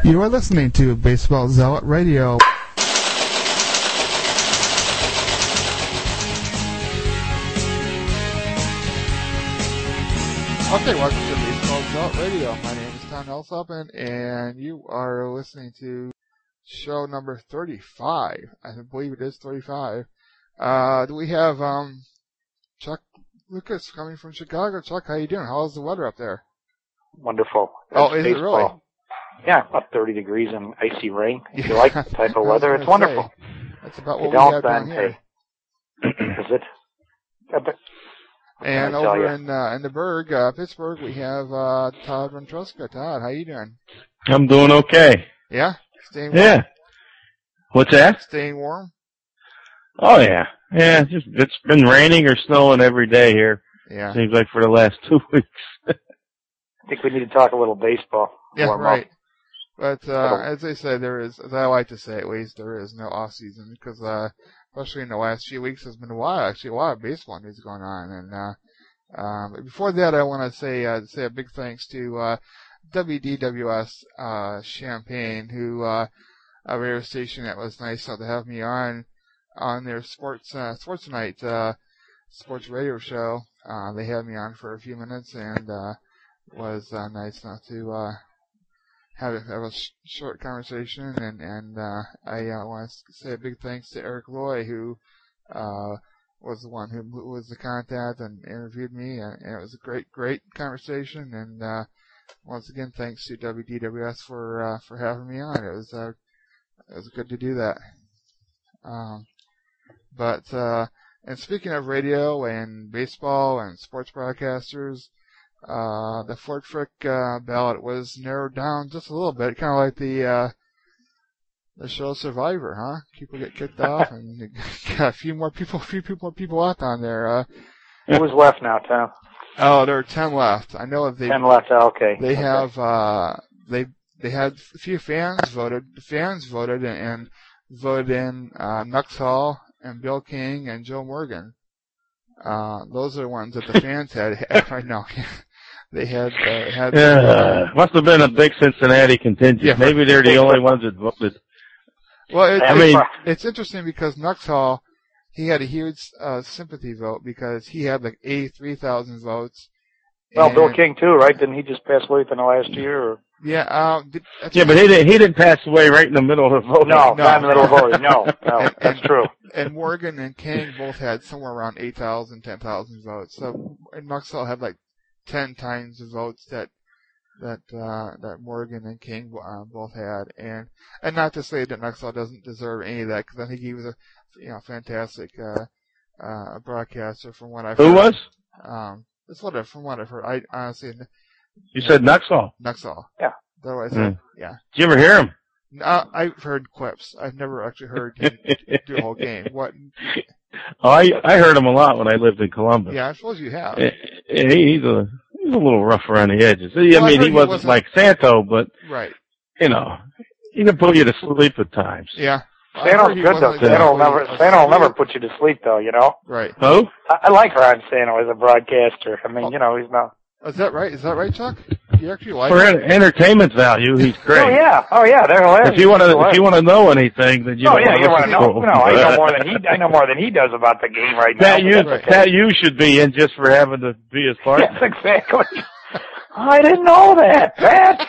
You are listening to Baseball Zealot Radio. Okay, welcome to Baseball Zealot Radio. My name is Tom Elsoppen, and you are listening to show number 35. I believe it is 35. We have Chuck Lucas coming from Chicago. Chuck, how you doing? How's the weather up there? Wonderful. Oh, is it really? Yeah, about 30 degrees and icy rain. If you like that type of weather, it's wonderful. That's about what we have down here. Is it? And over in the Berg, Pittsburgh, we have Todd Ventroska. Todd, how you doing? I'm doing okay. Yeah? Staying warm? Yeah. What's that? Staying warm? Oh, yeah. Yeah, it's been raining or snowing every day here. Yeah. Seems like for the last 2 weeks. I think we need to talk a little baseball. Yeah, right. But as I said, as I like to say at least, there is no off season because especially in the last few weeks, there's been a lot of baseball news going on. And but before that, I want to say a big thanks to WDWS Champaign, who a radio station that was nice to have me on their sports night sports radio show. They had me on for a few minutes and was nice enough to have a short conversation, and I want to say a big thanks to Eric Loy, who was the one who was the contact and interviewed me, and it was a great conversation. And once again, thanks to WDWS for having me on. It was good to do that. And speaking of radio and baseball and sports broadcasters, the Fort Frick ballot was narrowed down just a little bit, kind of like the show Survivor, huh? People get kicked off, and got a few more people out on there. Who's left now, Tom? Oh, there are 10 left. I know that 10 left. Okay. They have they had a few fans voted. The fans voted and voted in Nux Hall and Bill King and Joe Morgan. Those are the ones that the fans had. I know. They had must have been a big Cincinnati contingent. Yeah, maybe they're the only ones that voted. Well, it's interesting because Nux Hall, he had a huge sympathy vote because he had like 83,000 votes. Well, Bill King too, right? Didn't he just pass away within the last year? Or? Yeah. But he didn't pass away right in the middle of the vote. No, not in the middle of the voting. No, that's true. And Morgan and King both had somewhere around 8,000, 10,000 votes. So Nux Hall had like 10 times the votes that Morgan and King both had, and not to say that Nux Hall doesn't deserve any of that, because I think he was a fantastic broadcaster from what I've heard. Who was? From what I've heard. I honestly. You said Nux Hall? Nux Hall. Yeah. That's what I said. Yeah. Did you ever hear him? I've heard clips. I've never actually heard him do a whole game. What? Oh, I heard him a lot when I lived in Columbus. Yeah, I suppose you have. He's a little rough around the edges. Well, he wasn't like Santo, but right. He can put you to sleep at times. Yeah. Santo's good though. Santo will never put you to sleep though, you know. Right. Who? I like Ron Santo as a broadcaster. I mean, he's not. Is that right? Is that right, Chuck? You actually like for entertainment value, he's great. Oh yeah, they're hilarious. If you want to know anything, then you want to know. No, I know more than he does about the game right now. That you should be in just for having to be his partner. Yes, exactly. I didn't know that, Pat.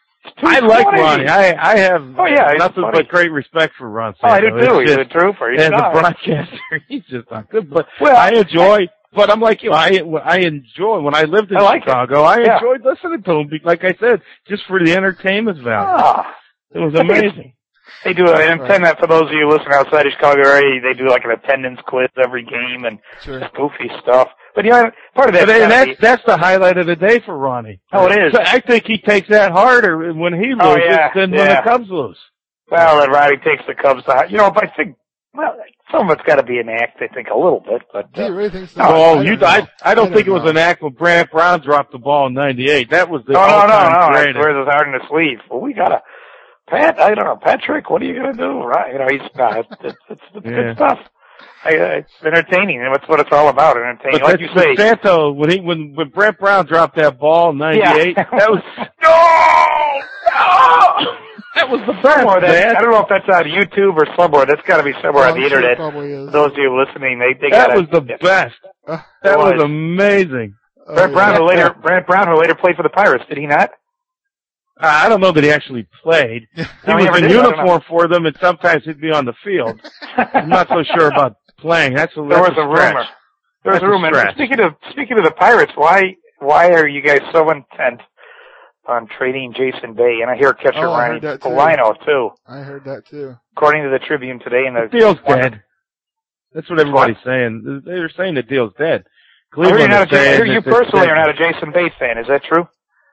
I like Ronnie. I have nothing but great respect for Ron Santo. Oh, I do too. He's a trooper. As a broadcaster, he's just not good. But I enjoy. But I'm like you. I enjoy when I lived in Chicago. I enjoyed listening to him. Like I said, just for the entertainment value. It was amazing. They do an attendance for those of you listening outside of Chicago area. They do like an attendance quiz every game and just goofy stuff. But part of that. That's the highlight of the day for Ronnie. Oh, it is. So I think he takes that harder when he loses than when the Cubs lose. Well, then Ronnie takes the Cubs to but I think some of it's got to be an act. I think a little bit, but. Do you really think so? I don't think it was an act when Brant Brown dropped the ball in '98. That was the no. He wears his heart in his sleeve. Well, we gotta. Pat, I don't know, Patrick, what are you gonna do? Right? It's good stuff. It's entertaining, and that's what it's all about, entertaining. But like you say. Santo, when Brent Brown dropped that ball in '98, that was, That was the best. I don't know if that's on YouTube or somewhere. That's got to be somewhere on the internet. For those of you listening, they got that was the best. That was amazing. Brent Brown, who later played for the Pirates, did he not? I don't know that he actually played. He was in uniform for them, and sometimes he'd be on the field. I'm not so sure about playing. There was a rumor. There was a rumor. Speaking of the Pirates, why are you guys so intent on trading Jason Bay? And I hear catcher Ryan Polino too. I heard that too. According to the Tribune today, the deal's dead. That's what everybody's saying. They're saying the deal's dead. Cleveland you personally are not a Jason Bay fan. Is that true?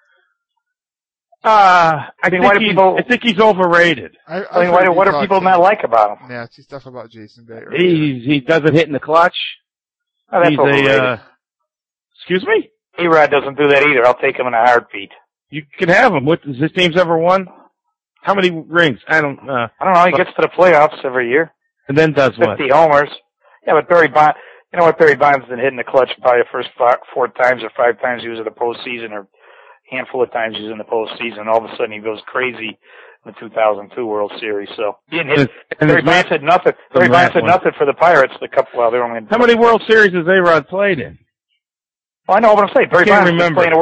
I think he's overrated. What do people not like about him? Yeah, see stuff about Jason Bay. He doesn't hit in the clutch. Oh, that's overrated. Excuse me? A-Rod doesn't do that either. I'll take him in a heartbeat. You can have him. Has his team's ever won? How many rings? I don't know. He gets to the playoffs every year. And then does 50 what? 50 homers. Yeah, but Barry Bonds, you know what? Barry Bonds didn't hit in the clutch probably the first 4 times or 5 times he was in the postseason, or a handful of times he was in the postseason. All of a sudden he goes crazy in the 2002 World Series. So he didn't hit. Barry Bonds had nothing. Barry Bonds had nothing for the Pirates. They're only in. How many World Series has A-Rod played in? Well, I know what I'm saying. Barry Bonds been playing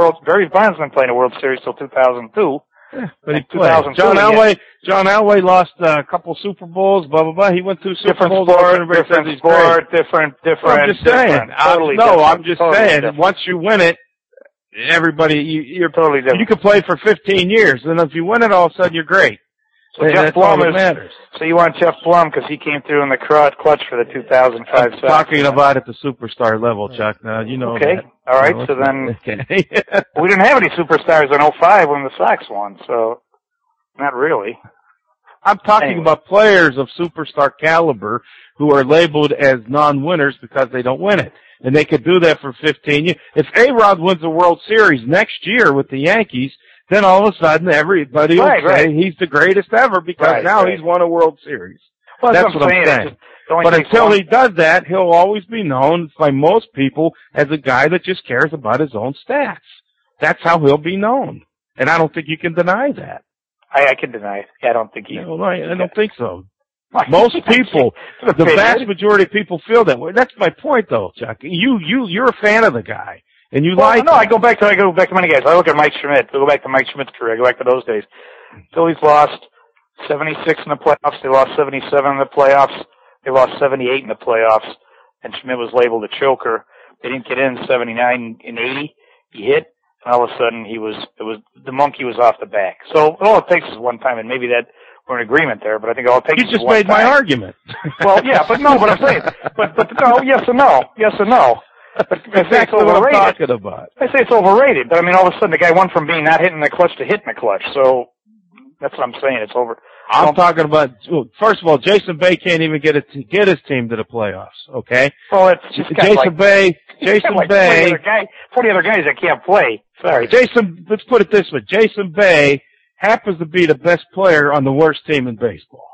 a World Series till 2002. Yeah, but he played. John Elway lost a couple Super Bowls, blah, blah, blah. He went through Super Bowls. Different sport, different. I'm just saying. I'm just saying. Once you win it, everybody, you're totally different. You could play for 15 years, and if you win it, all of a sudden you're great. So Jeff Blum matters. So you want Jeff Blum because he came through in the clutch for the 2005 I'm talking about at the superstar level, Chuck. Now, you know okay. that. All right. So then we didn't have any superstars in 05 when the Sox won, so not really. I'm talking about players of superstar caliber who are labeled as non-winners because they don't win it. And they could do that for 15 years. If A-Rod wins the World Series next year with the Yankees, then all of a sudden everybody will say he's the greatest ever because now he's won a World Series. Well, that's what I'm saying. But until he does that, he'll always be known by most people as a guy that just cares about his own stats. That's how he'll be known. And I don't think you can deny that. I can deny it. I don't think I don't think so. Most people, the vast majority of people feel that way. That's my point, though, Chuck. You're a fan of the guy, and you like. No, I go back to many guys. I look at Mike Schmidt. I go back to Mike Schmidt's career. I go back to those days. Phillies lost 76 in the playoffs. They lost 77 in the playoffs. They lost 78 in the playoffs, and Schmidt was labeled a choker. They didn't get in 79 and 80. He hit, and all of a sudden the monkey was off the back. So all it takes is one time, and maybe that. We're in agreement there, but I think all it takes is one time. You just made my argument. Well, yeah, but no, but I'm saying, but no, yes and no. But I say it's overrated. What I'm talking about. I say it's overrated, but I mean, all of a sudden the guy went from being not hitting the clutch to hitting the clutch. So that's what I'm saying. It's over. I'm talking about. First of all, Jason Bay can't even get his team to the playoffs. Okay. Well, it's just Jason Bay. 40 other guys that can't play. Sorry, Jason. Let's put it this way: Jason Bay happens to be the best player on the worst team in baseball.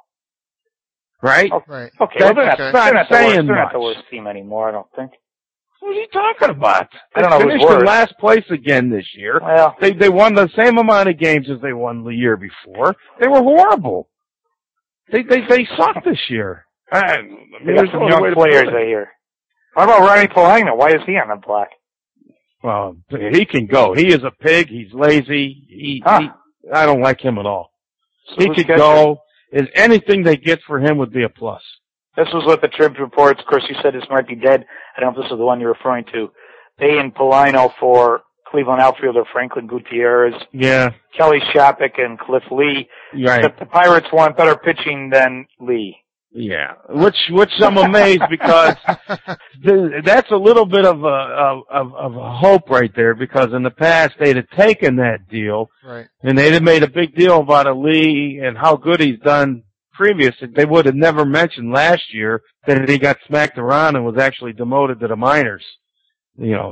Right? Right. Okay. That's not saying much. They're not the worst team anymore, I don't think. What are you talking about? I don't know. They finished in last place again this year. Well, they won the same amount of games as they won the year before. They were horrible. They sucked this year. They got some young players I hear. What about Ronnie Polagna? Why is he on the block? Well, he can go. He is a pig. He's lazy. I don't like him at all. So he could go. And anything they get for him would be a plus. This was what the Trib reports. Of course, you said this might be dead. I don't know if this is the one you're referring to. They and Polino for Cleveland outfielder Franklin Gutierrez. Yeah. Kelly Shopik and Cliff Lee. Right. But the Pirates want better pitching than Lee. Yeah, which I'm amazed because that's a little bit of a hope right there, because in the past they'd have taken that deal, right, and they'd have made a big deal about a Lee and how good he's done previous. They would have never mentioned last year that he got smacked around and was actually demoted to the minors. You know,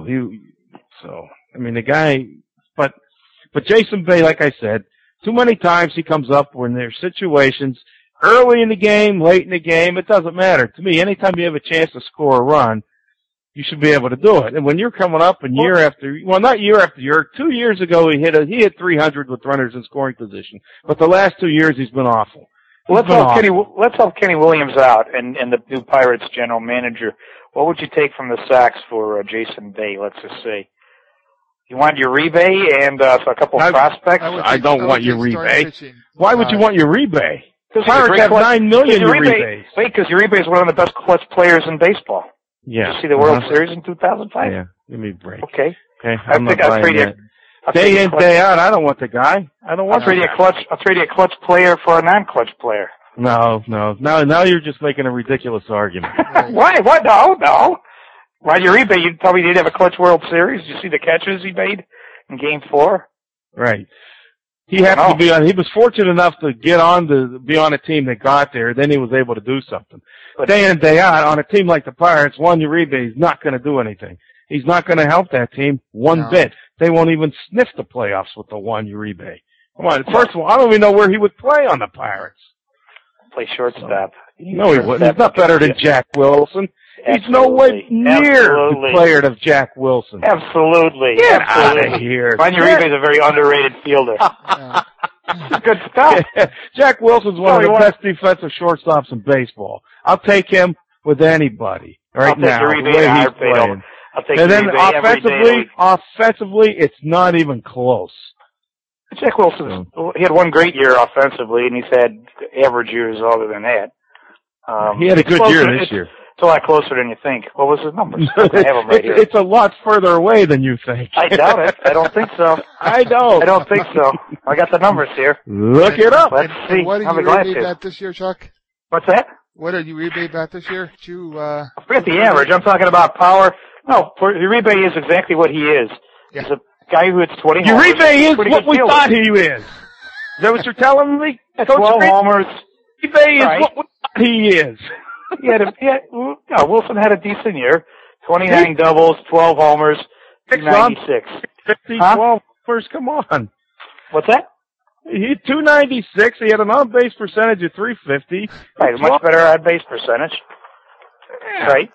the guy, but Jason Bay, like I said, too many times he comes up when there's situations. Early in the game, late in the game, it doesn't matter. To me, anytime you have a chance to score a run, you should be able to do it. And when you're coming up and not year after year, 2 years ago he hit 300 with runners in scoring position. But the last 2 years he's been awful. Let's help Kenny Williams out and the new Pirates general manager. What would you take from the Sox for Jason Bay, let's just say? You want Uribe and a couple of prospects? I don't want Uribe. Why would you want Uribe? The Pirates have 9 million Uribes. Wait, because Uribe is one of the best clutch players in baseball. Yeah. Did you see the World Series in 2005? Yeah. Give me a break. Okay. I'm not buying that. Day in, day out, I don't want the guy. I'll trade you a clutch player for a non-clutch player. No. Now you're just making a ridiculous argument. Why? What? No. Why Uribe? You probably did have a clutch World Series. Did you see the catches he made in Game 4? Right. He happened to be on. He was fortunate enough to be on a team that got there. Then he was able to do something. But day in, day out, on a team like the Pirates, Juan Uribe is not going to do anything. He's not going to help that team one bit. They won't even sniff the playoffs with the Juan Uribe. Come on. First of all, I don't even know where he would play on the Pirates. Play shortstop. No, he wouldn't. He's not better than Jack Wilson. He's no way near the player of Jack Wilson. Absolutely. Get out of here. Juan Uribe is a very underrated fielder. Good stuff. Jack Wilson's one of the best defensive shortstops in baseball. I'll take him with anybody right now. The way he's playing. And then offensively, it's not even close. Jack Wilson, he had one great year offensively, and he's had average years other than that. He had a good year this year. It's a lot closer than you think. What was his numbers? I have him right here. It's a lot further away than you think. I doubt it. I don't think so. I don't think so. I got the numbers here. Look it up. Let's see. What did you rebate at this year, Chuck? What's that? What did you rebate at this year? Forget the average. I'm talking about power. No, Uribe is exactly what he is. Yeah. He's a guy who hits 20 homers. Uribe is what we thought he is. Is that what you're telling me? 12 homers. Uribe is what we thought he is. Wilson had a decent year. 29 doubles, 12 homers, 96. 50, 12 homers, come on. What's that? He had 296. He had an on-base percentage of 350. Right, a much better on-base percentage. Yeah. Right.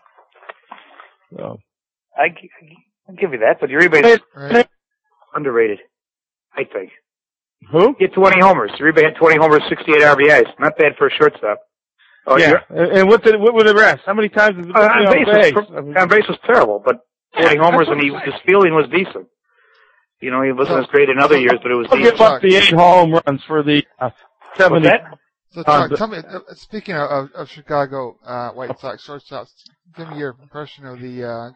So. I'll give you that, but Uribe is underrated, I think. Who? He had 20 homers. Uribe had 20 homers, 68 RBIs. Not bad for a shortstop. Oh, yeah. And what were the rest? How many times did he on base was terrible, but 40 homers and his fielding was decent. You know, he wasn't as great in other years, but it was decent. Give up the 8 home runs for the 70. So, Chuck, tell me, speaking of Chicago White Sox shortstops, give me your impression of the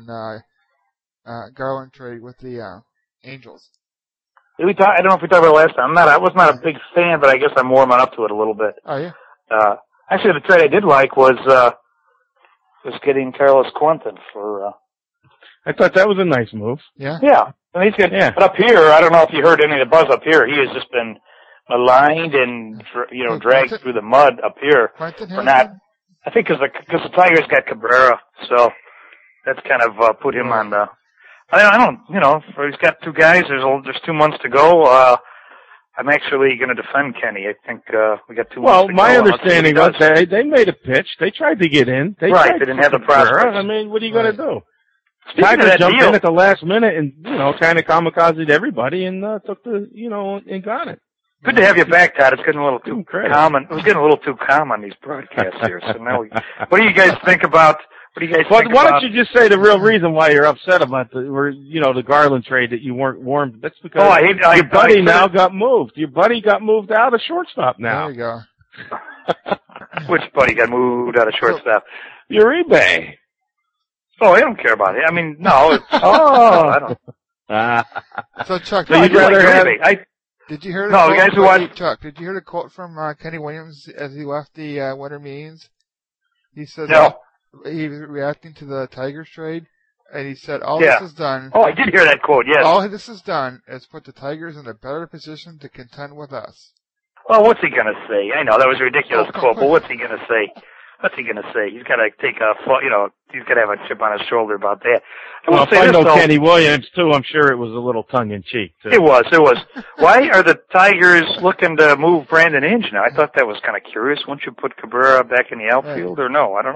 Garland trade with the Angels. I don't know if we talked about it last time. I was not a big fan, but I guess I'm warming up to it a little bit. Oh, yeah. Actually, the trade I did like was getting Carlos Quentin for. I thought that was a nice move. Yeah. Yeah. And he's good. Yeah. But up here, I don't know if you heard any of the buzz up here. He has just been maligned and dragged through the mud up here for not. I think because the Tigers got Cabrera, so that's kind of put him on the. I don't. He's got 2 guys. There's 2 months to go. I'm actually going to defend Kenny. I think we got 2 months to go. Well, my understanding was they made a pitch. They tried to get in. They didn't have the prospects. I mean, what are you going to do? Tigers jumped in at the last minute and kind of kamikazed everybody and took and got it. Good to have you back, Todd. It's getting a little too common. It was getting a little too calm on these broadcasts here. So now, what do you guys think about? Why don't you just say the real reason why you're upset about the Garland trade that you weren't warned? That's because your buddy now got moved. Your buddy got moved out of shortstop now. There you go. Which buddy got moved out of shortstop? Uribe. Oh, I don't care about it. I mean, no. It's, I don't. So Chuck, did you hear the guys who watched Chuck? Did you hear the quote from Kenny Williams as he left the winter meetings? He said he was reacting to the Tigers trade, and he said, this is done. Oh, I did hear that quote, yes. All this is done is put the Tigers in a better position to contend with us. Well, what's he going to say? I know, that was a ridiculous quote, but what's he going to say? What's he going to say? He's got to he's got to have a chip on his shoulder about that. Well, if I know Kenny Williams, too, I'm sure it was a little tongue-in-cheek, too. It was. Why are the Tigers looking to move Brandon Inge now? I thought that was kind of curious. Wouldn't you put Cabrera back in the outfield, or no? I don't know.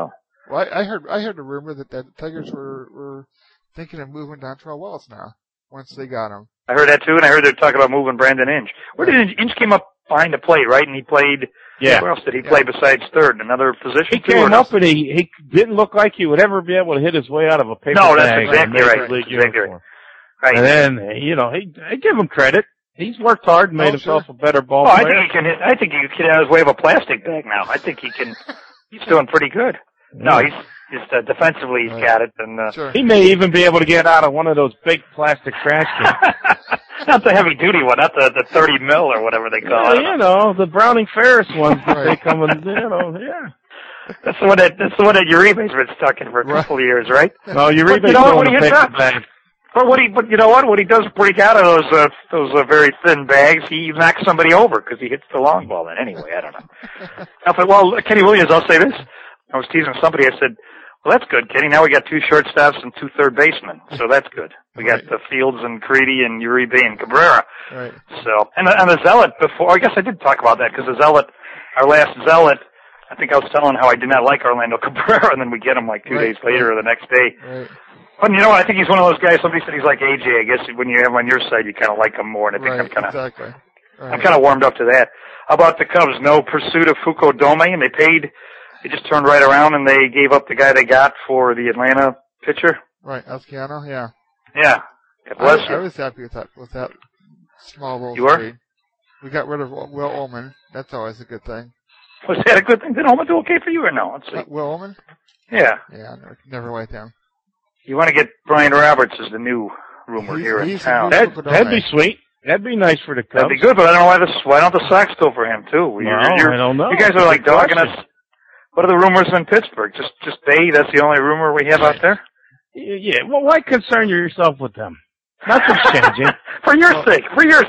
Well, I heard a rumor that the Tigers were thinking of moving Dontrelle Willis now once they got him. I heard that too, and I heard they're talking about moving Brandon Inge. Where did Inge came up behind the plate, right? And he played. Yeah. Where else did he play besides third? Another position. He came up and he didn't look like he would ever be able to hit his way out of a paper bag. No, that's exactly right. Exactly right. Right. And then I give him credit. He's worked hard and made himself a better ball player. I think he can have his way of a plastic bag now. I think he can. He's doing pretty good. No, he's defensively he's got it, and sure. He may even be able to get out of one of those big plastic trash cans. Not the heavy duty one, not the 30 mil or whatever they call it. The Browning Ferris ones that they come in. Yeah. That's the one that Uribe's been stuck in for a couple of years, right? No, Uribe's going to paper bag. But you know what? When he does break out of those very thin bags, he knocks somebody over because he hits the long ball. And anyway, I don't know. Well, Kenny Williams, I'll say this. I was teasing somebody. I said, "Well, that's good, Kenny. Now we got 2 shortstops and 2 third basemen, so that's good. We got the Fields and Creedy and Uribe and Cabrera. Right. So, and the Zealot before. I guess I did talk about that because the Zealot, our last Zealot. I think I was telling how I did not like Orlando Cabrera, and then we get him like 2 days later or the next day." Right. But you know what? I think he's one of those guys. Somebody said he's like AJ. I guess when you have him on your side, you kind of like him more. And I think I'm kind of warmed up to that. How about the Cubs? No pursuit of Fuco Dome, and they just turned right around and they gave up the guy they got for the Atlanta pitcher. Right, Asciano. Yeah. Yeah. I was happy with that small little You were? trade. We got rid of Will Ullman. That's always a good thing. Was that a good thing? Did Ullman do okay for you or no? Let's see. Will Ullman? Yeah. Yeah, never liked him. You want to get Brian Roberts as the new rumor here in town. That'd be sweet. That'd be nice for the Cubs. That'd be good, but I don't know why don't the Sox go for him too? I don't know. You guys are like dogging us. What are the rumors in Pittsburgh? Just Bay? That's the only rumor we have out there? Yeah. Well, why concern yourself with them? Nothing's changing. For your sake.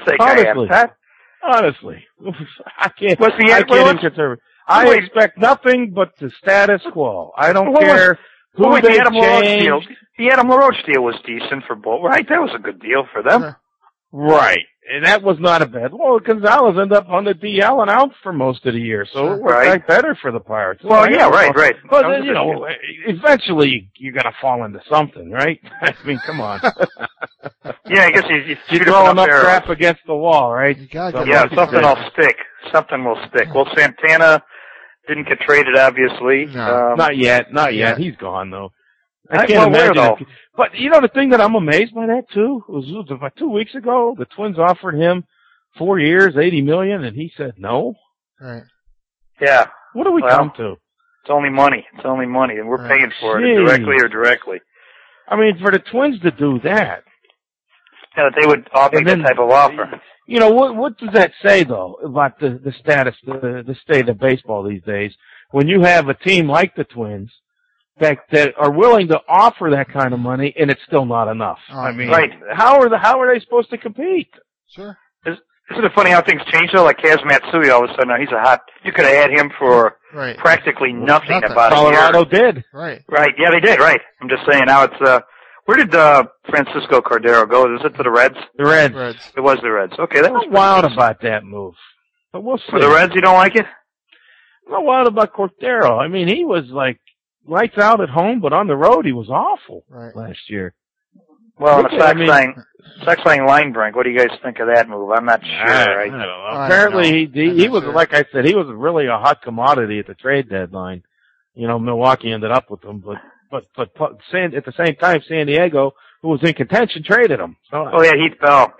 Honestly. I can't even concern. I expect nothing but the status quo. I don't care who they change. The Adam LaRoche deal was decent for both, right? That was a good deal for them. Right. And that was not a bad. Well, Gonzalez ended up on the DL and out for most of the year, so it worked out better for the Pirates. Well, right. But then, eventually you got to fall into something, right? I mean, come on. Yeah, I guess you throw enough crap against the wall, right? Something will stick. Something will stick. Well, Santana didn't get traded, obviously. No, not yet. He's gone though. I can't imagine. But the thing that I'm amazed by that too was about 2 weeks ago, the Twins offered him 4 years, $80 million, and he said no. Right. Yeah. What do we come to? It's only money, and we're paying for it directly. I mean, for the Twins to do that. Yeah, that they would offer that type of offer. What does that say though about the status, the state of baseball these days? When you have a team like the Twins that are willing to offer that kind of money, and it's still not enough. I mean, how are they supposed to compete? Sure. Isn't it funny how things change though? Like Kaz Matsui, all of a sudden he's you could have had him for practically nothing about Colorado a year. did. Right. Right. Yeah, they did. Right. I'm just saying now it's where did Francisco Cordero go? Was it to the Reds? The Reds. It was the Reds. Okay, that was wild about that move. But we'll see. For the Reds, you don't like it? I'm not wild about Cordero. I mean, he was like lights out at home, but on the road he was awful last year. Well, the Sox playing line break. What do you guys think of that move? I'm not sure. I don't know. Apparently, he was like I said, he was really a hot commodity at the trade deadline. Milwaukee ended up with him, but at the same time, San Diego, who was in contention, traded him. So, Heath Bell.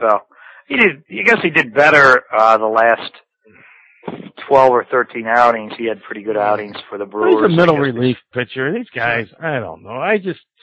He did. I guess he did better the last 12 or 13 outings. He had pretty good outings for the Brewers. He's a middle relief pitcher. These guys, I don't know. I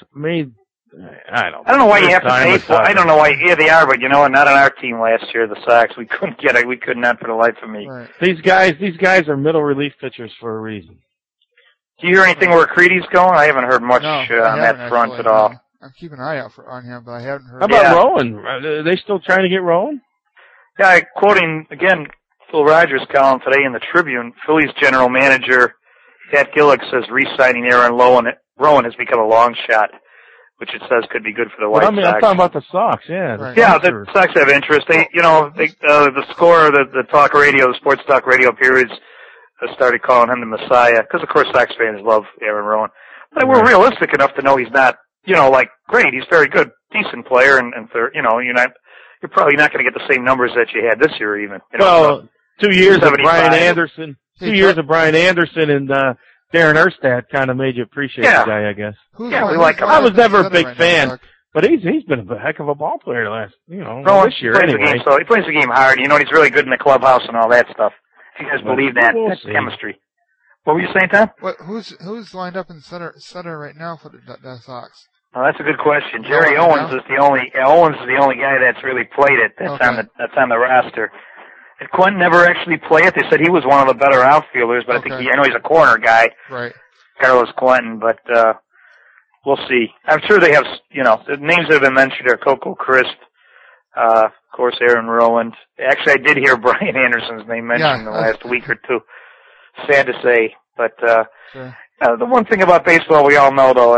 don't know why you have to pay for. I don't know why. Yeah, they are, but not on our team last year. The Sox, we couldn't get it. We could not for the life of me. Right. These guys are middle relief pitchers for a reason. Do you hear anything where Creedy's going? I haven't heard much on that front at all. I'm keeping an eye out on him, but I haven't heard. How about Rowan? Are they still trying to get Rowan? Yeah, quoting again Phil Rogers' column today in the Tribune. Phillies general manager Pat Gillick says re-signing Aaron Rowan has become a long shot, which it says could be good for the White Sox. I'm talking about the Sox, yeah. The Sox have interest. The score, the talk radio, the sports talk radio periods started calling him the Messiah, because of course Sox fans love Aaron Rowand. But we're realistic enough to know he's not, like great. He's very good, decent player, and you're probably not going to get the same numbers that you had this year even. 2 years of Brian Anderson. 2 years of Brian Anderson and Darren Erstad kind of made you appreciate the guy, I guess. We like him. I was never a big fan, but he's been a heck of a ball player this year anyway. He plays the game hard. He's really good in the clubhouse and all that stuff. If you guys believe that, that's chemistry. What were you saying, Tom? Who's lined up in center right now for the Sox? Well, that's a good question. Jerry Owens is the only guy that's really played it. That's on the roster. And Quentin never actually played it. They said he was one of the better outfielders, but I know he's a corner guy. Right. Carlos Quentin, but we'll see. I'm sure they have, the names that have been mentioned are Coco Crisp, of course, Aaron Rowand. Actually, I did hear Brian Anderson's name mentioned in the last week or two. Sad to say, but the one thing about baseball we all know, though,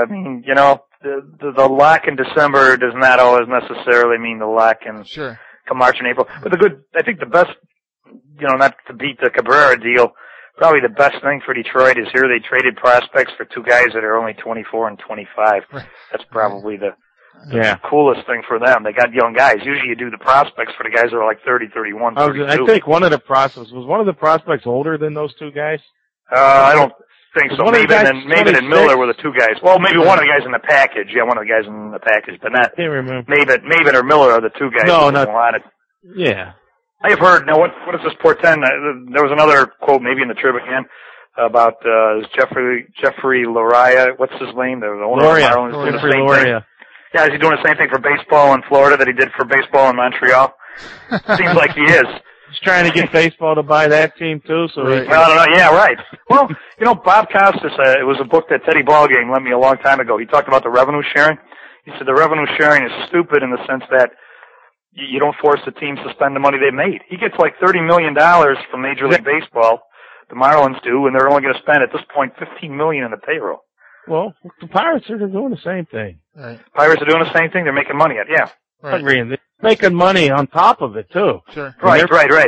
the lock in December does not always necessarily mean the lock in come March and April. But I think the best, not to beat the Cabrera deal, probably the best thing for Detroit is here they traded prospects for two guys that are only 24 and 25. That's probably the coolest thing for them. They got young guys. Usually you do the prospects for the guys that are like 30, 31, 32. I think one of the prospects older than those two guys? I don't think so. Maven and Miller were the two guys. Well, maybe one of the guys in the package. Yeah, one of the guys in the package, but not Maven or Miller are the two guys. No, not. Yeah. I have heard. Now, what does this portend? There was another quote, maybe in the Trib again, about Jeffrey Loria. What's his name? The owner of the Marlins. Jeffrey Loria. Yeah, is he doing the same thing for baseball in Florida that he did for baseball in Montreal? Seems like he is. He's trying to get baseball to buy that team too. So I don't know. Yeah, right. Well, Bob Costas. It was a book that Teddy Ballgame lent me a long time ago. He talked about the revenue sharing. He said the revenue sharing is stupid in the sense that you don't force the teams to spend the money they made. He gets like $30 million from Major League Baseball. The Marlins do, and they're only going to spend at this point $15 million in the payroll. Well, the Pirates are doing the same thing. Right. Pirates are doing the same thing. They're making money at Right. They're making money on top of it too. Sure. Right.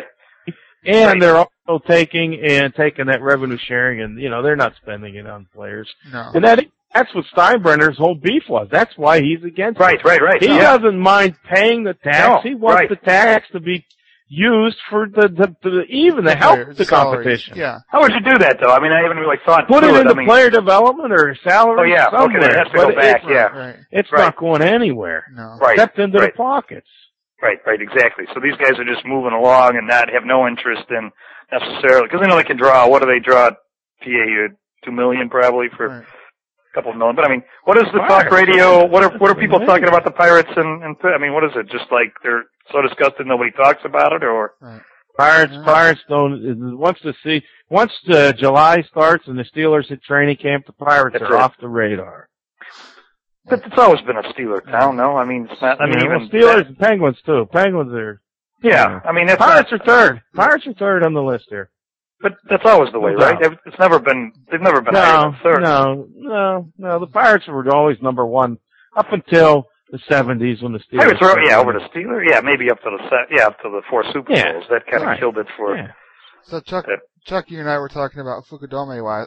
And they're also taking that revenue sharing, and they're not spending it on players. No. And that's what Steinbrenner's whole beef was. That's why he's against it. Right. He doesn't mind paying the tax. He wants the tax to be used for the help the competition. Yeah. How would you do that though? I haven't really thought. Put it into player development or salary. Oh yeah. Somewhere. Okay, it has to go back. It's not going anywhere. No. Except into the pockets. Right, exactly. So these guys are just moving along and have no interest in necessarily, because they know they can draw. What do they draw? PA, $2 million probably for a couple of million. But what is the talk radio? What are people talking about the Pirates and what is it? Just like they're so disgusted nobody talks about it, or? Pirates don't. Once the July starts and the Steelers hit training camp, the Pirates are off the radar. But it's always been a Steeler town, no? It's not. Even Steelers and Penguins too. Penguins are. Yeah, Pirates are third. Pirates are third on the list here. But that's always the way, right? It's never been. They've never been higher than third. No. The Pirates were always number one up until the 70s when the Steelers. Pirates were, over the Steelers. Yeah, maybe up to the 4 Super Bowls. That kind of killed it for. Yeah. So Chuck, you and I were talking about Fukudome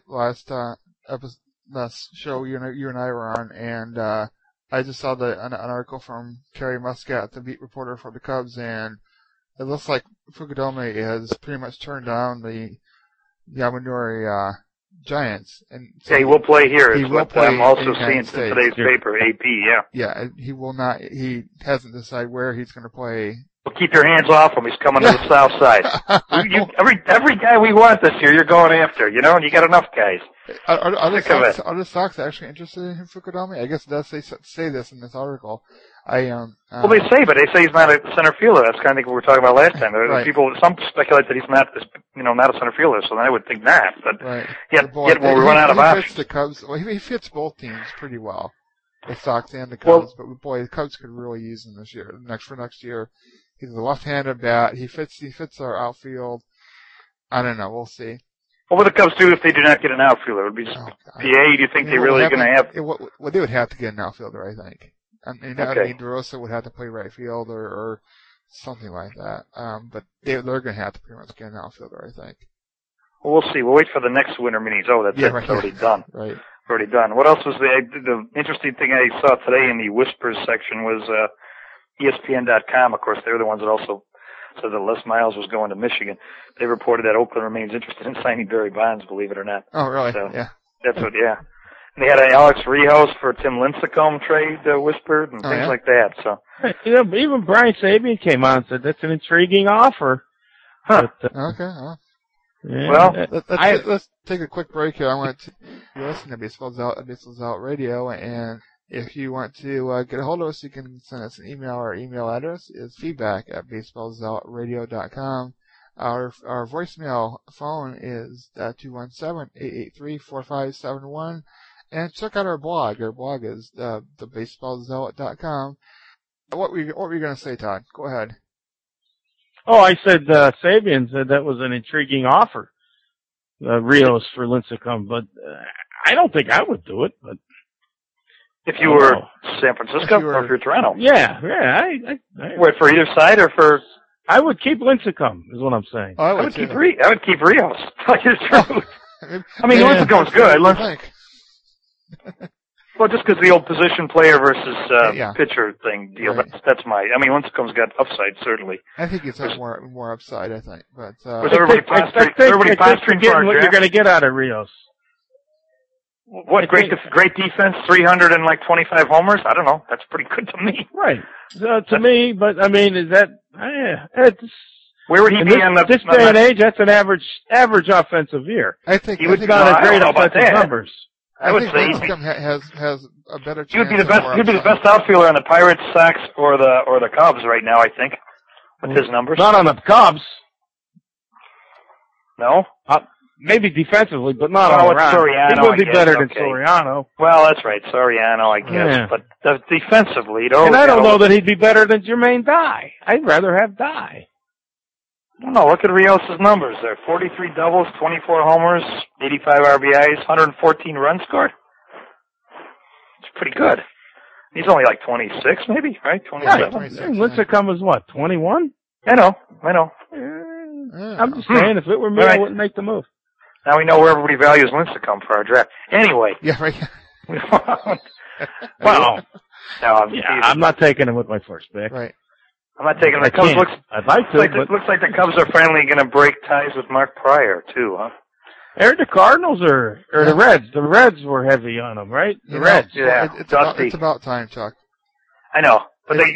last show you and I were on, and I just saw an article from Kerry Muscat, the beat reporter for the Cubs, and it looks like Fukudome has pretty much turned down the Yamanori Giants. And so he will play here. Is what I'm also seeing in today's paper, AP. Yeah, he will not. He hasn't decided where he's going to play. Well, keep your hands off him. He's coming to the south side. Every guy we want this year, you're going after, and you got enough guys. Are the Sox actually interested in Fukudome? I guess it does say this in this article. Well, they say he's not a center fielder. That's kind of what we were talking about last time. Some speculate that he's not a center fielder, so I would think not. But yet when we run out of options, the Cubs. Well, he fits both teams pretty well, the Sox and the Cubs. But boy, the Cubs could really use him this year. For next year, he's a left-handed bat. He fits our outfield. I don't know. We'll see. What would the Cubs do if they do not get an outfielder? It would be just PA? Do you think they're really going to have? Well, they would have to get an outfielder, I think. DeRosa would have to play right field or something like that. But they're going to have to pretty much get an outfielder, I think. Well, we'll see. We'll wait for the next winter meetings. Oh, that's it. It's already done. Right. Already done. What else was the interesting thing I saw today in the Whispers section was ESPN.com. Of course, they're the ones that also said that Les Miles was going to Michigan. They reported that Oakland remains interested in signing Barry Bonds, believe it or not. Oh, really? So yeah. That's what, yeah. And they had an Alex Rios for Tim Lincecum trade whispered and things like that. So, even Brian Sabian came on and said that's an intriguing offer. Huh. But, okay. Yeah, well, let's take a quick break here. I want to listen to Baseball's Out Radio, and if you want to get a hold of us, you can send us an email. Our email address is feedback@baseballsoutradio.com. Our voicemail phone is 217-883-4571, and check out our blog. Our blog is thebaseballzealot.com. What were you going to say, Todd? Go ahead. Oh, I said Sabian said that was an intriguing offer, Rios for Lincecum, but I don't think I would do it. But if you were San Francisco or if you're Toronto, yeah. Wait, for either side or for? I would keep Lincecum, is what I'm saying. Oh, I would keep Rios. Tell you the truth. I mean, Lincecum's good. Well, just because the old position player versus pitcher thing deal. Right. That's my. I mean, Lincecum's got upside certainly. I think it's more upside. I think, but everybody posturing for what you're going to get out of Rios. What great defense, 325 homers. I don't know. That's pretty good to me. Right. To me, but I mean, is that? Where would he be on this day and age? That's an average offensive year. I think he would got a great offensive numbers. I would say has a better chance. He'd be the best outfielder on the Pirates, Sox, or the Cubs right now. I think with his numbers. Not on the Cubs. No. Maybe defensively, but not all around. Soriano, he would be better than Soriano. Well, that's right, Soriano, I guess. Yeah. But defensively, and I don't know that he'd be better than Jermaine Dye. I'd rather have Dye. No, look at Rios' numbers there. 43 doubles, 24 homers, 85 RBIs, 114 runs scored. It's pretty good. He's only like 26 maybe, right? 27. Right. Lincecum was what, 21? I know. I'm just saying, if it were me, I wouldn't make the move. Now we know where everybody values Lincecum for our draft. Anyway. Yeah, right. Well, I'm not taking him with my first pick. Right. I'm not taking the Cubs. I'd like to. It looks like the Cubs are finally going to break ties with Mark Prior too, huh? Are the Cardinals or the Reds? The Reds were heavy on them, right? The Reds. Yeah. It's about time, Chuck. I know, but there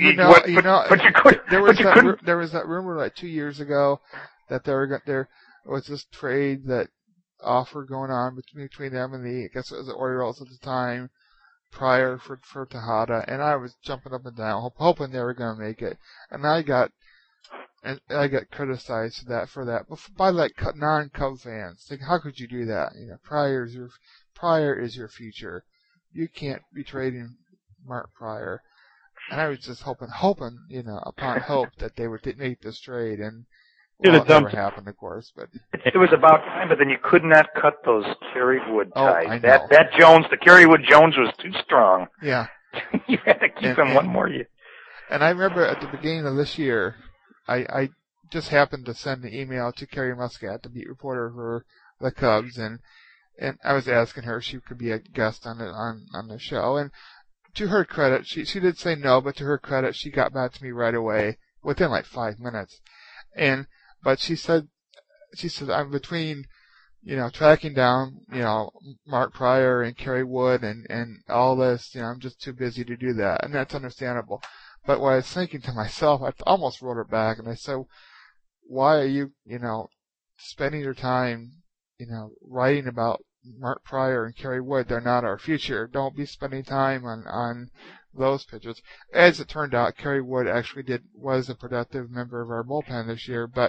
was that rumor like 2 years ago that there was this trade that offer going on between them and I guess it was the Orioles at the time. Prior for Tejada, and I was jumping up and down, hoping they were going to make it, and I got criticized for that by like non-Cub fans. Like, how could you do that? You know, Prior is your future. You can't be trading Mark Prior. And I was just hoping, upon hope that they would make this trade, and it never happened, of course. But it was about time. But then you could not cut those Kerry Wood ties. I know. The Kerry Wood Jones was too strong. Yeah, you had to keep him one more year. And I remember at the beginning of this year, I just happened to send an email to Carrie Muscat, the beat reporter for the Cubs, and I was asking her if she could be a guest on the show. And to her credit, she did say no, but to her credit, she got back to me right away within like 5 minutes. But she said I'm between, tracking down, Mark Prior and Kerry Wood and all this, I'm just too busy to do that, and that's understandable. But what I was thinking to myself, I almost wrote her back, and I said, why are you, spending your time, writing about Mark Prior and Kerry Wood? They're not our future. Don't be spending time on those pitchers. As it turned out, Kerry Wood actually was a productive member of our bullpen this year, but,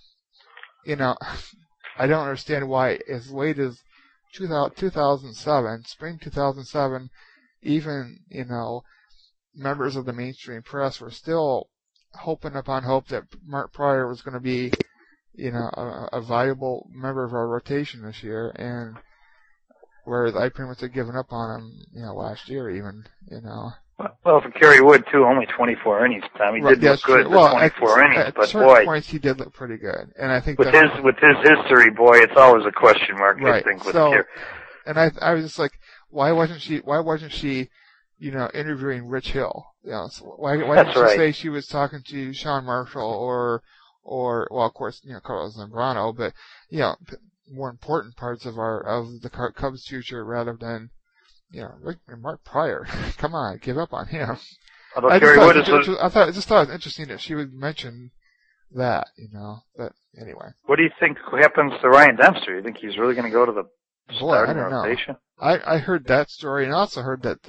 I don't understand why as late as 2007, spring 2007, even, members of the mainstream press were still hoping upon hope that Mark Prior was going to be, a valuable member of our rotation this year, and whereas I pretty much had given up on him, last year even, Well, for Kerry Wood, too, only 24 innings, Tom. He did look good for 24 innings, but boy. At points, he did look pretty good. And I think with his history, boy, it's always a question mark, right. I think, with Kerry. And I was just like, why wasn't she, interviewing Rich Hill? So why didn't she say she was talking to Sean Marshall or, well, of course, Carlos Zambrano, but, more important parts of the Cubs' future rather than, Mark Prior. Come on, give up on him. I just thought it was interesting that she would mention that, but anyway. What do you think happens to Ryan Dempster? You think he's really going to go to the starting rotation? I heard that story, and I also heard that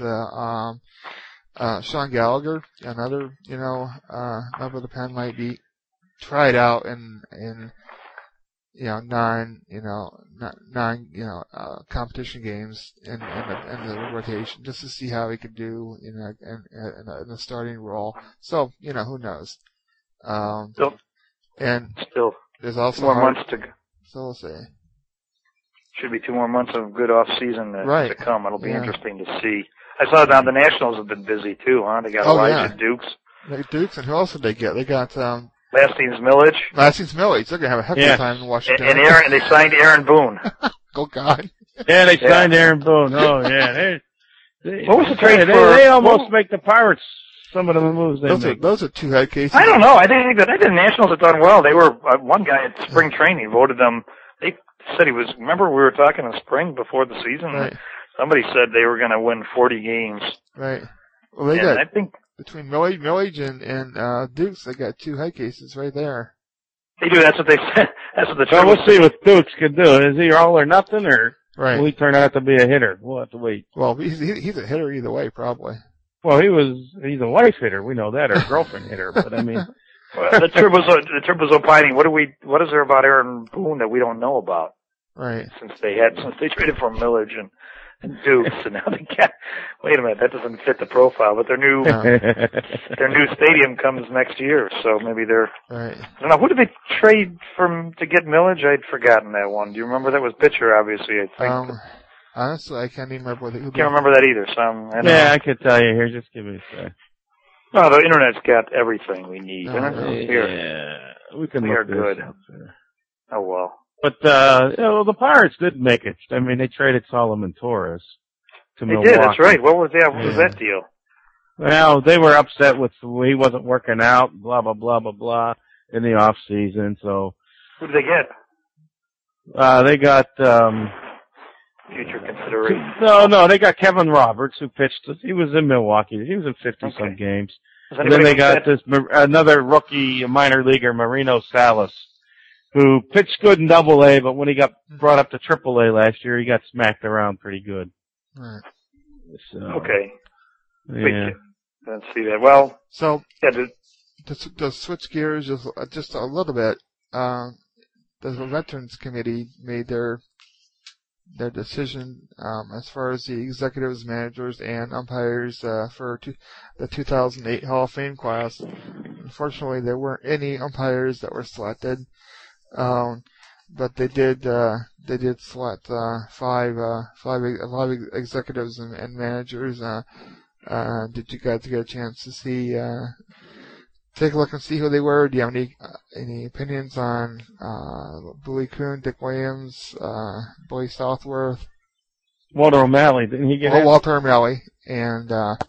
Sean Gallagher, another, member of the pen, might be tried out in competition games in the rotation just to see how he could do in a starting role. So, who knows? Still, there's also 2 more months to go. So we'll see. Should be 2 more months of good off season to come. It'll be interesting to see. I saw now the Nationals have been busy too, huh? They got Elijah Dukes. Dukes, and who else did they get? They got Lastings Millage. They're gonna have a heck of a time in Washington. And they signed Aaron Boone. Oh God. Yeah, they signed Aaron Boone. Oh yeah. What was the trade for? They almost make the Pirates. Some of the moves they make. Those are 2 head cases. I don't know. I think the Nationals have done well. They were one guy at spring training voted them. They said he was. Remember we were talking in spring before the season. Right. Somebody said they were going to win 40 games. Right. Well, I think between Millage and Dukes, they got 2 head cases right there. They do. That's what they said. That's what the. Well, we'll see what Dukes can do. Is he all or nothing, or will he turn out to be a hitter? We'll have to wait. Well, he's a hitter either way, probably. Well, he's a wife hitter. We know that, or a girlfriend hitter. But I mean, the Trib was opining. What is there about Aaron Boone that we don't know about? Right. Since they traded for Millage and Dukes, and now they can't. Wait a minute, that doesn't fit the profile. But their new stadium comes next year, so maybe they're. Right. I don't know. Who did they trade to get Millage? I'd forgotten that one. Do you remember? That was pitcher, obviously. I think. Honestly, I can't even remember. Can't remember that either. I could tell you here. Just give me a sec. No, the internet's got everything we need. We can look this good. up. Oh well. But the Pirates did make it. I mean, they traded Solomon Torres to Milwaukee. They did. That's right. What was that deal? Well, they were upset with he wasn't working out. Blah blah blah blah blah in the off season. So who did they get? They got. Future consideration. No, they got Kevin Roberts, who pitched. He was in Milwaukee. He was in 50-some games. And then they got another rookie minor leaguer, Marino Salas, who pitched good in Double-A, but when he got brought up to Triple-A last year, he got smacked around pretty good. Right. So, okay. Yeah. Let's see that. Well. So. Yeah. To switch gears just a little bit, the Veterans Committee made their decision as far as the executives, managers, and umpires for the 2008 Hall of Fame class. Unfortunately, there weren't any umpires that were selected, but they did select five executives and managers. Did you guys get a chance to take a look and see who they were? Do you have any opinions on Bowie Kuhn, Dick Williams, Billy Southworth, Walter O'Malley? Didn't he get? Walter O'Malley, and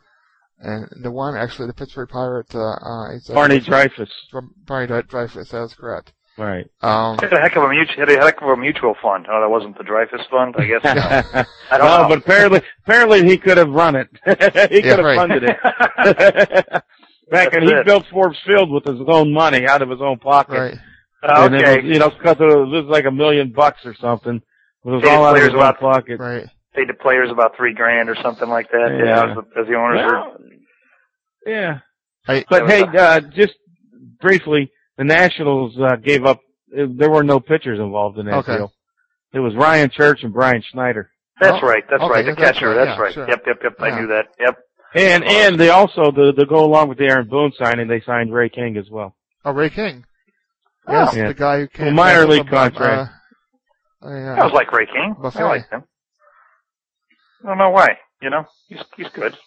the one actually, the Pittsburgh Pirate, Barney Dreyfuss. Barney Dreyfuss, that's correct. Right. Had a heck of a mutual fund. Oh, that wasn't the Dreyfuss fund, I guess. No. I don't know. But apparently he could have run it. He could have funded it. Back when he built Forbes Field with his own money out of his own pocket. Right. Okay. Because it was like $1 million or something. It was all out of his own pocket. Right. Paid the players about $3,000 or something like that. Yeah. As the owners were. Yeah. But hey, just briefly, the Nationals gave up. There were no pitchers involved in that deal. It was Ryan Church and Brian Schneider. That's right. That's right. The catcher. That's right. Sure. Yep. I knew that. Yep. And they also, to go along with the Aaron Boone signing, they signed Ray King as well. Oh, Ray King. Yes, the guy who came. Minor league contract. I was like Ray King. I liked him. I don't know why. He's good.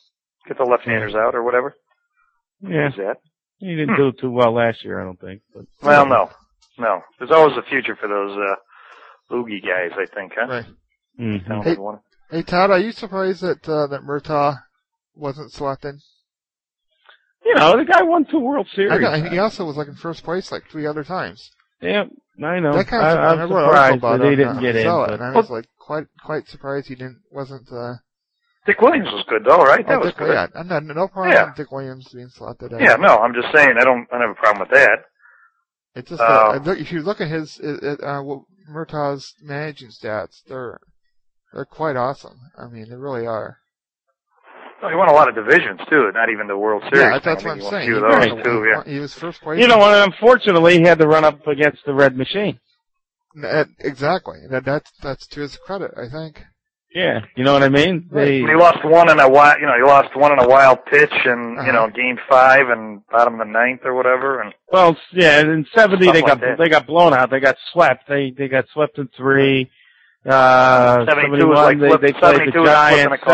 Get the left-handers out or whatever. Yeah. He didn't do too well last year, I don't think. But well, no. There's always a future for those loogie guys, I think, huh? Right. Mm-hmm. Hey, Todd, are you surprised that Murtaugh wasn't selected? The guy won 2 World Series. He also was in first place 3 other times. Yeah, I know. That kind of I'm surprised that he didn't get in. And I was quite surprised he wasn't. Dick Williams was good though, right? That was good. Yeah, no problem with Dick Williams being selected. Yeah, no, I'm just saying I don't have a problem with that. It's just that if you look at his Murtaugh's managing stats, they're quite awesome. I mean, they really are. Well, he won a lot of divisions too, not even the World Series. Yeah, that's what I'm saying. He won a few of those too. Yeah, he was first place. And unfortunately, he had to run up against the Red Machine. Exactly. That's to his credit, I think. Yeah, you know what I mean? He lost one in a wild, he lost one in a wild pitch in, Game 5 and bottom of the 9th or whatever. And well, yeah, in 70 they got blown out. They got swept. They got swept in 3. 72 was they played the Giants.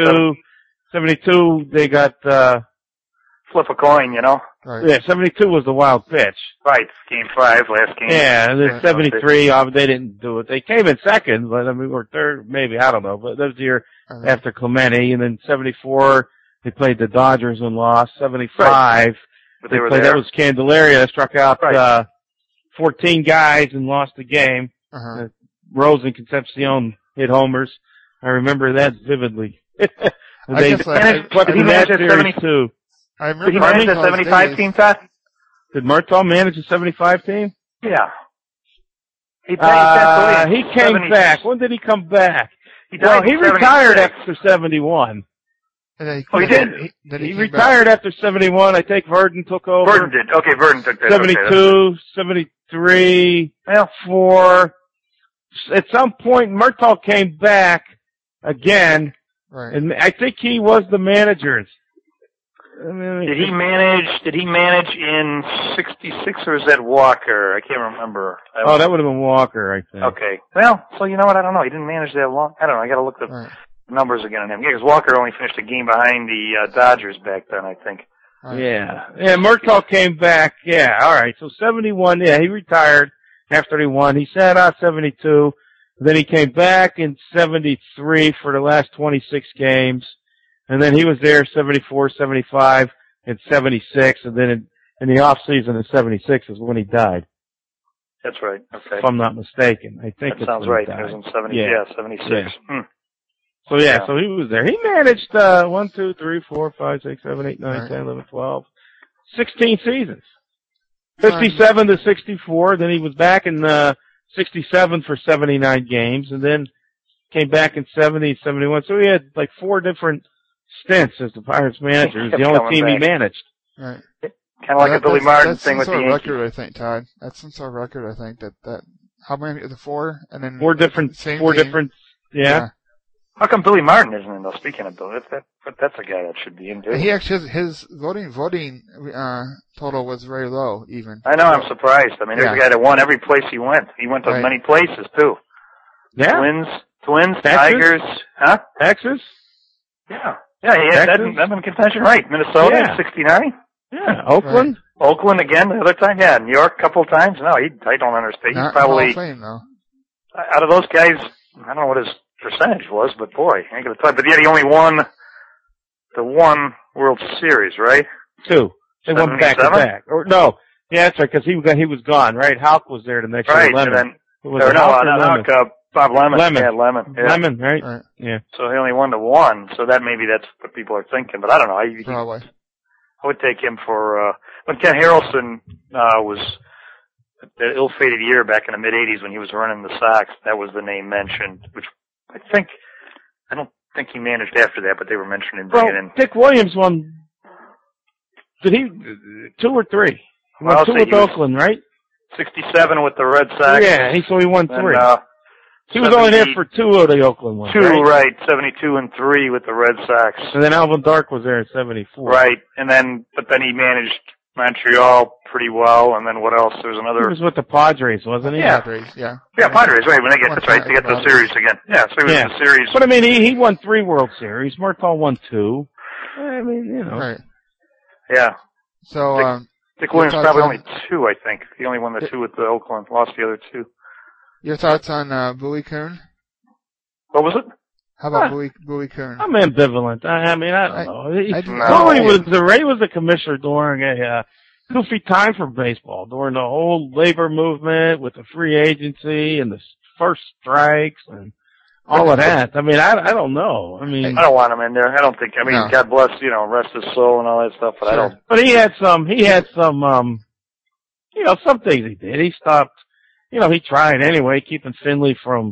72 they got flip a coin, Right. Yeah, 72 was the wild pitch. Right, Game 5, last game. Yeah, and then 73, they didn't do it. They came in second, but or third, maybe, I don't know. But that was the year after Clemente. And then 74, they played the Dodgers and lost. 75, but they were there. That was Candelaria that struck out 14 guys and lost the game. Rose and Concepcion hit homers. I remember that vividly. Did he manage at 72? Did he manage a 75 team, Todd? Did Murtaugh manage a 75 team? Yeah. He came back. When did he come back? He retired after 71. He did? He retired after 71. I think Verdon took over. Verdon did. Okay, Verdon took that. 72, 73, 4. At some point, Murtaugh came back again. Right. And I think he was the manager. Did he manage in 66 or is that Walker? I can't remember. That would have been Walker, I think. Okay. Well, so you know what? I don't know. He didn't manage that long. I don't know. I got to look the numbers again on him. Yeah, because Walker only finished a game behind the Dodgers back then, I think. Yeah. Yeah, Murtaugh came back. Yeah, all right. So 71, he retired after he won. He sat out 72. Then he came back in 73 for the last 26 games. And then he was there 74, 75, and 76. And then in the off season in 76 is when he died. That's right. Okay. If I'm not mistaken. I think that sounds right. It was in 76. Yeah. So so he was there. He managed 1, 2, 3, 4, 5, 6, 7, 8, 9, 10, 11, 12, 16 seasons. 57 to 64. Then he was back in 67 for 79 games, and then came back in 70, 71. So he had 4 different stints as the Pirates manager. It was the only team he managed. Right. Kind of like a Billy Martin thing with the Yankees. That's some sort of record, I think, Todd. That's some sort of record, I think, that how many of the 4? And then 4 different, yeah. How come Billy Martin isn't in, though? Speaking of Billy, that's a guy that should be in, too. He actually, his voting, total was very low, even. I know, I'm surprised. I mean, there's a guy that won every place he went. He went to many places, too. Yeah. Twins, Texas? Tigers, huh? Texas? Yeah. Yeah, he had that in contention, right. Minnesota in 69? Yeah. Oakland? Right. Oakland again the other time? Yeah. New York a couple of times? No, I don't understand. He's probably, Hall of Fame, though. Out of those guys, I don't know what his percentage was, but boy, I ain't gonna tell you. But yet he only won the 1 World Series, right? 2. They won back to back. Or no. Yeah, that's right, because he was gone, right? Houck was there the next year. Lemon. Bob Lemon. Yeah, Lemon. Yeah. Lemon, right? Yeah. So he only won the 1, so that's what people are thinking. But I don't know. Probably. I would take him for, when Ken Harrelson, was that ill-fated year back in the mid-'80s when he was running the Sox, that was the name mentioned, which I don't think he managed after that, but they were mentioning bringing in. Dick Williams won, did he, 2 or 3? He won 2 with Oakland, right? 67 with the Red Sox. Yeah, so he won 3. He was only there for 2 of the Oakland ones. 2, right? 72 and 3 with the Red Sox. And then Alvin Dark was there in 74. Right, but then he managed Montreal pretty well, and then what else? There was another. He was with the Padres, wasn't he? Yeah, Padres, yeah. Yeah, Padres, right? When they get to get the series again. Yeah, so he was in the series. But I mean, he won 3 World Series. Murtaugh won 2. I mean, you know. Right. Yeah. So, Dick Williams probably only 2, I think. He only won the 2 with the Oakland, lost the other 2. Your thoughts on Bowie Kuhn? What was it? How about Bowie Kuhn? I'm ambivalent. I mean, I don't know. Bowie was the commissioner during a goofy time for baseball, during the whole labor movement with the free agency and the first strikes and all of that. I mean, I don't know. I mean, I don't want him in there. I don't think. I mean, no. God bless, rest his soul and all that stuff. But sure. I don't. But he had some. Some things he did. He stopped. He tried anyway, keeping Finley from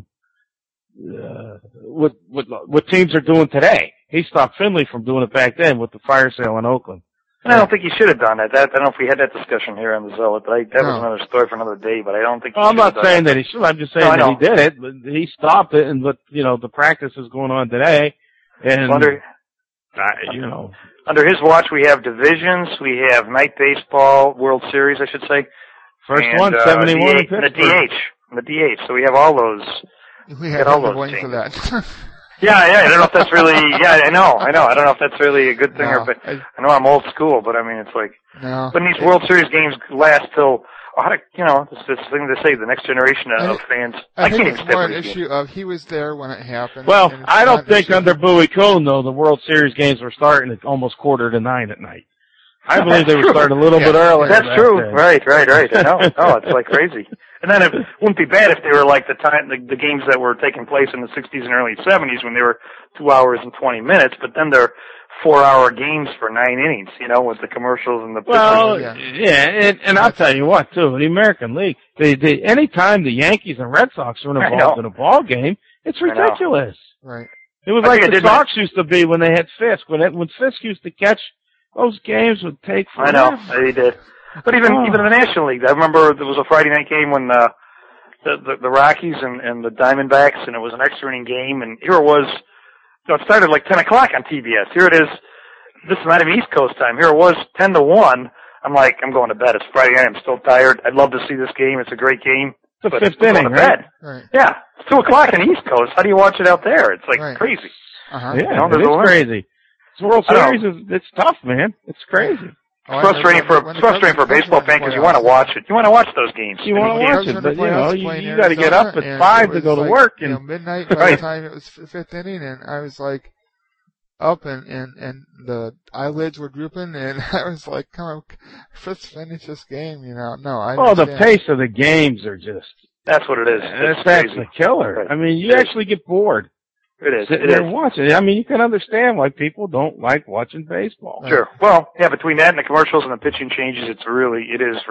what teams are doing today. He stopped Finley from doing it back then with the fire sale in Oakland. And I don't think he should have done it. I don't know if we had that discussion here on the Zealot, but that was another story for another day. But I don't think. I'm not saying that he should. I'm just saying that he did it. But he stopped it, and the practice is going on today. And under his watch, we have divisions, we have night baseball, World Series, I should say. First one, 71 in Pittsburgh. The DH. So we have all those. We have all those teams. For that. Yeah, I don't know if that's really, I know. I don't know if that's really a good thing but I know I'm old school, but I mean, it's like, but these World Series games last till, it's this thing to say, the next generation of fans. I think it's more an issue of he was there when it happened. Well, I don't think under Bowie Kuhn, though, the World Series games were starting at almost 8:45 at night. I believe they were starting a little bit earlier. That's true. Right. I know. It's like crazy. And then it wouldn't be bad if they were like the games that were taking place in the 60s and early 70s when they were 2 hours and 20 minutes, but then they're 4-hour games for 9 innings, with the commercials and the pictures. Well, and I'll tell you what, too, in the American League, anytime the Yankees and Red Sox are involved in a ball game, it's ridiculous. Right. It was like the Sox used to be when they had Fisk. When Fisk used to catch, those games would take forever. I know, they did. But even in the National League, I remember there was a Friday night game when the Rockies and the Diamondbacks, and it was an extra inning game, and here it was. It started like 10 o'clock on TBS. Here it is. This is not even East Coast time. Here it was 10-1. I'm like, I'm going to bed. It's Friday night. I'm still tired. I'd love to see this game. It's a great game. It's the fifth inning, right? Yeah, it's 2 o'clock on the East Coast. How do you watch it out there? It's like crazy. Uh-huh. Yeah, it is crazy. This World Series it's tough, man. It's crazy. It's frustrating for a baseball fan because you want to watch it. You want to watch those games. You want to watch it, but you got to get up at 5 to go to work. And midnight by the time it was fifth inning, and I was like up, and the eyelids were drooping, and I was like, come on, let's finish this game. No, the pace of the games are just. That's what it is. That's the killer. Right. I mean, you actually get bored. It is. Sitting there watching. I mean, you can understand why people don't like watching baseball. Sure. Well, between that and the commercials and the pitching changes, it is really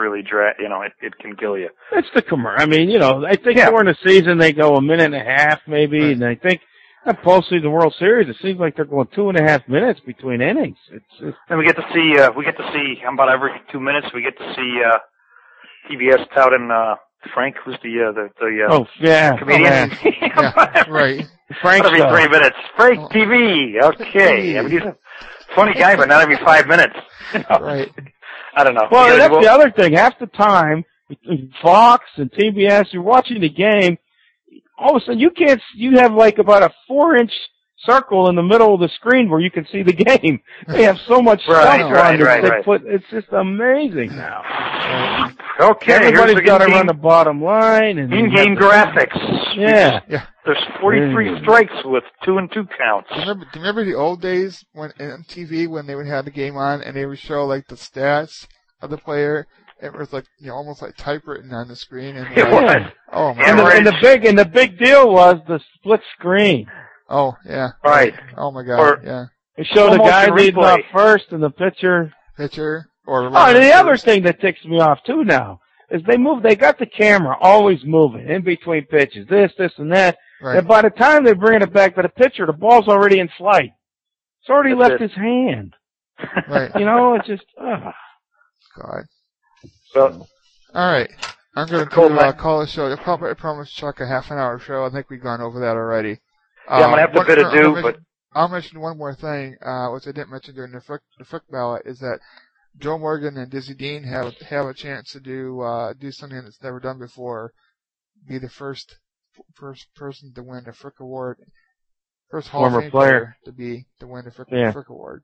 it can kill you. It's the commercial. I mean, I think during the season they go a minute and a half maybe, and I think that postseason the World Series, it seems like they're going 2.5 minutes between innings. And we get to see about every 2 minutes we get to see TBS touting Frank, who's the comedian. Right. Frank every 3 minutes. Frank TV. Okay. I mean, he's a funny guy, but not every 5 minutes. Right. I don't know. Well, that's the other thing. Half the time, Fox and TBS, you're watching the game. All of a sudden, you have like about a 4-inch circle in the middle of the screen where you can see the game. They have so much stuff on it. It's just amazing now. Okay, everybody's got to run the bottom line and in-game graphics. Yeah. There's 43 strikes with 2 and 2 counts. Do you remember the old days when on TV when they would have the game on and they would show like the stats of the player? It was like almost like typewritten on the screen. And it was. Oh my God. And the big deal was the split screen. Oh yeah. Right. Oh my God. Yeah. They show the guy leading off first and the pitcher. Or and the other thing that ticks me off too now is they got the camera always moving in between pitches, this and that. Right. And by the time they bring it back to the pitcher, the ball's already in flight. It's already left his hand. Right. It's just, God. So, all right. I'm going to call the show. I promised Chuck a half an hour show. I think we've gone over that already. I'm going to have a bit of do, but I'll mention one more thing, which I didn't mention during the Frick ballot, is that Joe Morgan and Dizzy Dean have a chance to do something that's never done before. Be the first person to win the Frick Award, first Hall of Fame player to win the Frick Award.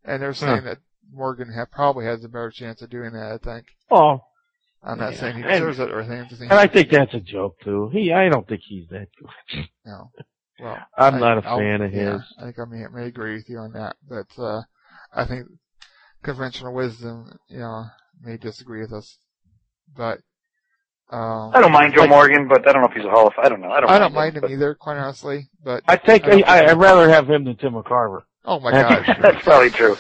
And they're saying that Morgan probably has a better chance of doing that, I think. Oh. I'm not saying he deserves it or anything. And I think that's a joke, too. I don't think he's that good. No. Well, I'm not a fan of his. Yeah, I think I may agree with you on that, but I think conventional wisdom, may disagree with us. But I don't mind Joe Morgan, but I don't know if he's a Hall of Fame. I don't know. I don't mind him either, quite honestly. But I'd rather have him than Tim McCarver. Oh my God, that's probably true.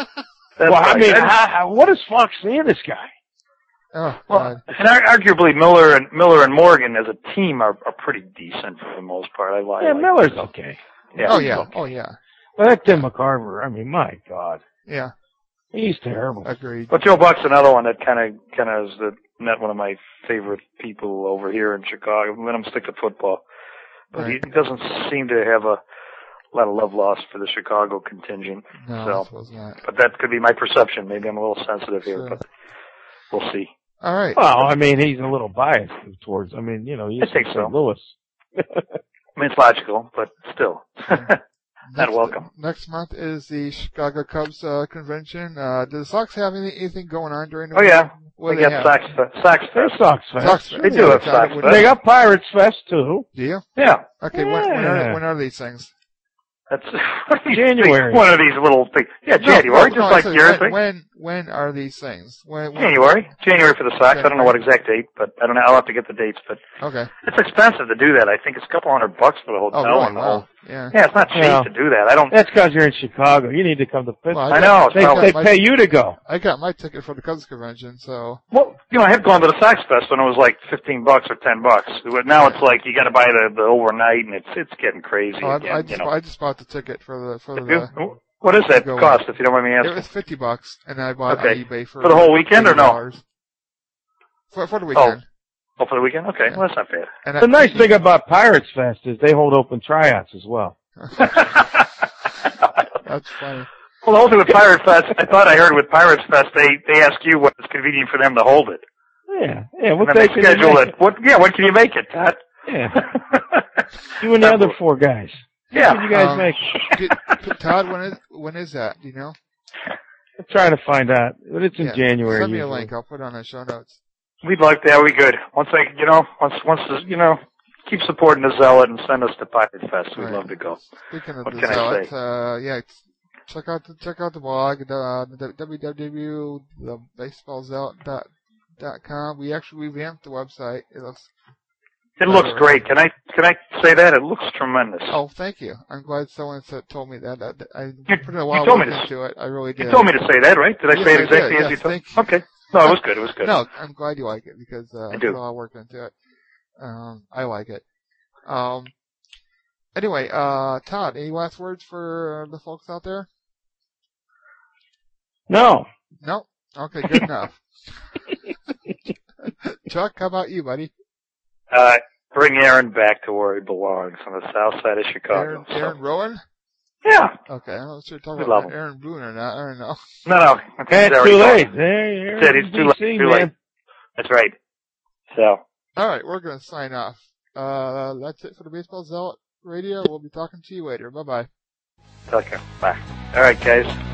What does Fox say of this guy? Oh, well, and arguably Miller and Morgan as a team are pretty decent for the most part. Miller's okay. Yeah. Oh yeah. Okay. Oh yeah. But that Tim McCarver, my God. Yeah. He's terrible. Agreed. But Joe Buck's another one that kind of is not one of my favorite people over here in Chicago. Let him stick to football. But he doesn't seem to have a lot of love lost for the Chicago contingent. No, I suppose not. But that could be my perception. Maybe I'm a little sensitive here, but we'll see. All right. Well, he's a little biased towards, I think so. Louis. It's logical, but still. Not welcome. Next month is the Chicago Cubs convention. Do the Sox have anything going on during the week? Oh, yeah. They got Sox Fest. Sox Fest. They do have Sox Fest. They got Pirates Fest, too. Do you? Yeah. Okay, yeah. When are these things? That's January. One of these little things. Yeah, January, just like your thing. When are these things? When? January for the Sox. I don't know what exact date, but I don't know. I'll have to get the dates. But okay, it's expensive to do that. I think it's a couple $100 for the hotel. Oh, really? Wow. Yeah, it's not cheap to do that. That's because you're in Chicago. You need to come to Pittsburgh. Well, I know. They pay you to go. I got my ticket for the Cubs convention, so. Well, I had gone to the Sox Fest when it was like $15 or $10. Now it's like you got to buy the overnight, and it's getting crazy. I just bought the ticket for the. What is that cost, if you don't mind me asking? It was $50, and I bought on eBay for the whole weekend or no? For the weekend. Oh, for the weekend? Okay, well, that's not bad. And the nice thing about Pirates Fest is they hold open tryouts as well. That's funny. Well, the whole thing with Pirates Fest, I thought I heard with Pirates Fest, they ask you what is convenient for them to hold it. Yeah. What they schedule it. When can you make it, Todd? Yeah. You and the other four guys. Yeah. What can you guys make? Todd, when is that? Do you know? I'm trying to find out, but it's in January. Send me a link. I'll put it on the show notes. We'd like that. We good. Once keep supporting the Zealot and send us to Pirate Fest. We'd love to go. Speaking of the Zealot, check out the blog, www.thebaseballzealot.com. We actually revamped the website. It looks great. Can I say that? It looks tremendous. Oh, thank you. I'm glad someone told me that. I put a while into it. I really did. You told me to say that, right? Did I say it exactly as you told me? Okay. No, it was good. It was good. No, I'm glad you like it because I do. Put a lot of work into it. I like it. Anyway, Todd, any last words for the folks out there? No. No? Okay, good enough. Chuck, how about you, buddy? Bring Aaron back to where he belongs, on the south side of Chicago. Aaron Rowan? Yeah. Okay, I don't know if you're talking about Aaron Boone or not. I don't know. No. It's too late. He's too late. That's right. So. All right, we're going to sign off. That's it for the Baseball Zealot Radio. We'll be talking to you later. Bye-bye. Okay, bye. All right, guys.